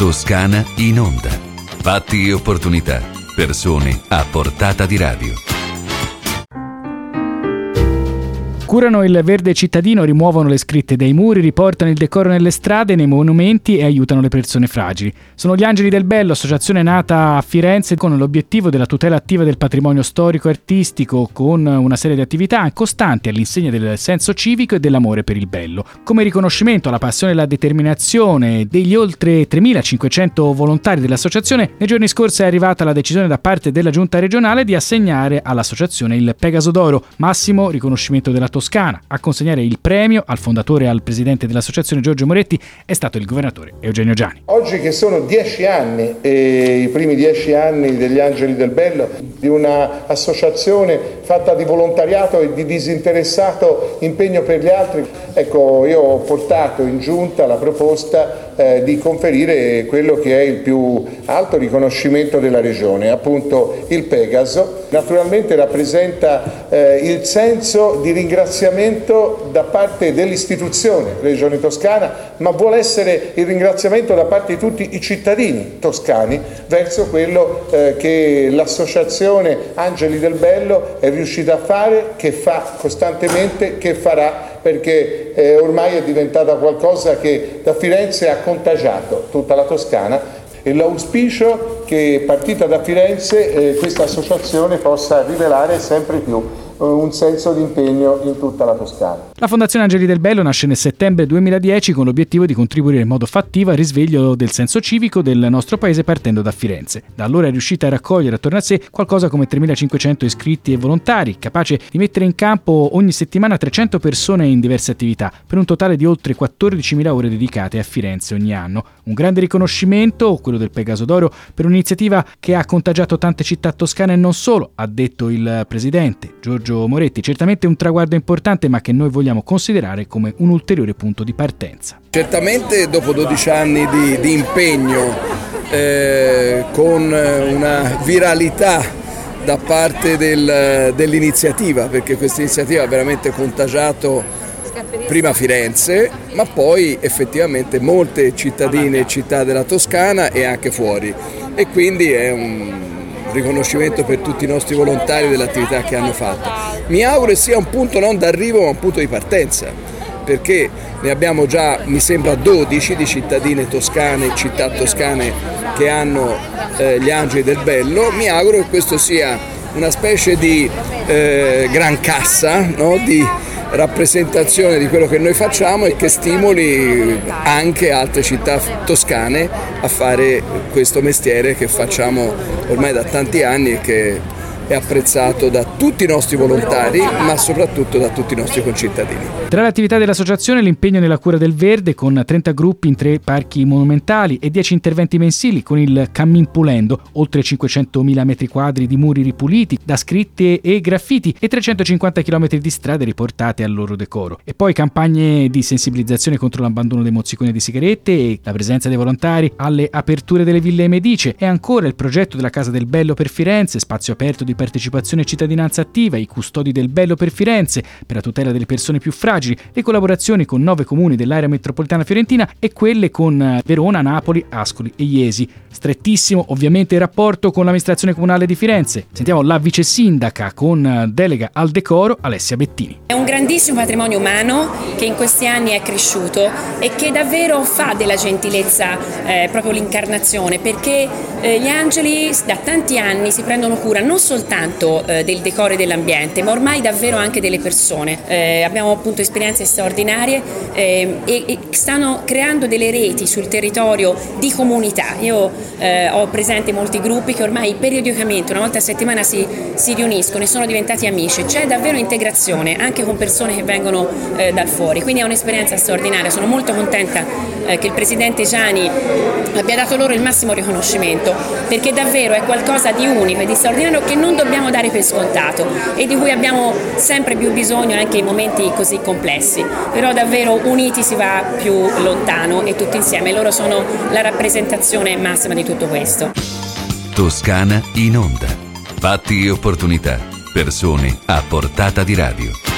Toscana in onda. Fatti e opportunità. Persone a portata di radio. Curano il verde cittadino, rimuovono le scritte dai muri, riportano il decoro nelle strade, nei monumenti e aiutano le persone fragili. Sono gli Angeli del Bello, associazione nata a Firenze con l'obiettivo della tutela attiva del patrimonio storico e artistico, con una serie di attività costanti all'insegna del senso civico e dell'amore per il bello. Come riconoscimento alla passione e alla determinazione degli oltre 3.500 volontari dell'associazione, nei giorni scorsi è arrivata la decisione da parte della giunta regionale di assegnare all'associazione il Pegaso d'Oro, massimo riconoscimento della Toscana. A consegnare il premio al fondatore e al presidente dell'associazione Giorgio Moretti è stato il governatore Eugenio Giani. Oggi che sono 10 anni, i primi 10 anni degli Angeli del Bello, di una associazione fatta di volontariato e di disinteressato impegno per gli altri, ecco, io ho portato in giunta la proposta di conferire quello che è il più alto riconoscimento della regione, appunto il Pegaso. Naturalmente rappresenta il senso di ringraziamento da parte dell'istituzione Regione Toscana, ma vuole essere il ringraziamento da parte di tutti i cittadini toscani verso quello che l'associazione Angeli del Bello è riuscita a fare, che fa costantemente, che farà, perché ormai è diventata qualcosa che da Firenze ha contagiato tutta la Toscana, e l'auspicio che partita da Firenze questa associazione possa rivelare sempre più un senso di impegno in tutta la Toscana. La Fondazione Angeli del Bello nasce nel settembre 2010 con l'obiettivo di contribuire in modo fattivo al risveglio del senso civico del nostro paese partendo da Firenze. Da allora è riuscita a raccogliere attorno a sé qualcosa come 3.500 iscritti e volontari, capace di mettere in campo ogni settimana 300 persone in diverse attività, per un totale di oltre 14.000 ore dedicate a Firenze ogni anno. Un grande riconoscimento, quello del Pegaso d'Oro, per un'iniziativa che ha contagiato tante città toscane e non solo, ha detto il presidente Giorgio Moretti. Certamente un traguardo importante, ma che noi vogliamo considerare come un ulteriore punto di partenza. Certamente dopo 12 anni di impegno con una viralità da parte dell'iniziativa, perché questa iniziativa ha veramente contagiato prima Firenze, ma poi effettivamente molte cittadine e città della Toscana e anche fuori, e quindi è un riconoscimento per tutti i nostri volontari dell'attività che hanno fatto. Mi auguro sia un punto non d'arrivo ma un punto di partenza, perché ne abbiamo già, mi sembra, 12 di cittadine toscane, città toscane che hanno gli Angeli del Bello. Mi auguro che questo sia una specie di gran cassa, no? Di rappresentazione di quello che noi facciamo e che stimoli anche altre città toscane a fare questo mestiere che facciamo ormai da tanti anni e che è apprezzato da tutti i nostri volontari, ma soprattutto da tutti i nostri concittadini. Tra le attività dell'associazione l'impegno nella cura del verde, con 30 gruppi in 3 parchi monumentali e 10 interventi mensili con il Cammin Pulendo, oltre 500.000 metri quadri di muri ripuliti da scritte e graffiti e 350 km di strade riportate al loro decoro. E poi campagne di sensibilizzazione contro l'abbandono dei mozziconi di sigarette e la presenza dei volontari alle aperture delle ville Medice, e ancora il progetto della Casa del Bello per Firenze, spazio aperto di partecipazione e cittadinanza attiva, i custodi del Bello per Firenze per la tutela delle persone più fragili, le collaborazioni con 9 comuni dell'area metropolitana fiorentina e quelle con Verona, Napoli, Ascoli e Iesi. Strettissimo ovviamente il rapporto con l'amministrazione comunale di Firenze. Sentiamo la vice sindaca con delega al decoro, Alessia Bettini. È un grandissimo patrimonio umano che in questi anni è cresciuto e che davvero fa della gentilezza proprio l'incarnazione, perché gli angeli da tanti anni si prendono cura non soltanto del decoro e dell'ambiente, ma ormai davvero anche delle persone. Abbiamo appunto esperienze straordinarie e stanno creando delle reti sul territorio di comunità. Io ho presente molti gruppi che ormai periodicamente, una volta a settimana, si riuniscono e sono diventati amici. C'è davvero integrazione anche con persone che vengono dal fuori, quindi è un'esperienza straordinaria. Sono molto contenta che il presidente Giani abbia dato loro il massimo riconoscimento, perché davvero è qualcosa di unico e di straordinario che non dobbiamo dare per scontato e di cui abbiamo sempre più bisogno anche in momenti così complessi. Però davvero uniti si va più lontano e tutti insieme. Loro sono la rappresentazione massima di tutto questo. Toscana in onda. Fatti e opportunità. Persone a portata di radio.